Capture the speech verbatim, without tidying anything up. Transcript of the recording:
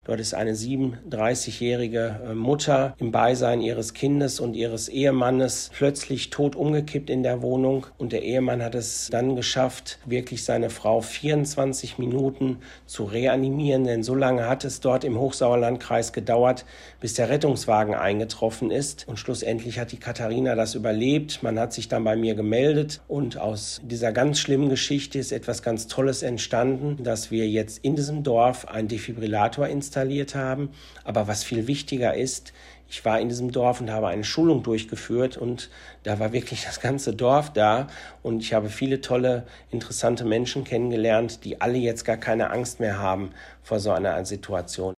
Dort ist eine siebenunddreißigjährige Mutter im Beisein ihres Kindes und ihres Ehemannes plötzlich tot umgekippt in der Wohnung. Und der Ehemann hat es dann geschafft, wirklich seine Frau vierundzwanzig Minuten zu reanimieren. Denn so lange hat es dort im Hochsauerlandkreis gedauert, bis der Rettungswagen eingetroffen ist. Und schlussendlich hat die Katharina das überlebt. Man hat sich dann bei mir gemeldet. Und aus dieser ganz schlimmen Geschichte ist etwas ganz Tolles entstanden, dass wir jetzt in diesem Dorf einen Defibrillator installiert haben. Aber was viel wichtiger ist, ich war in diesem Dorf und habe eine Schulung durchgeführt und da war wirklich das ganze Dorf da und ich habe viele tolle, interessante Menschen kennengelernt, die alle jetzt gar keine Angst mehr haben vor so einer Situation.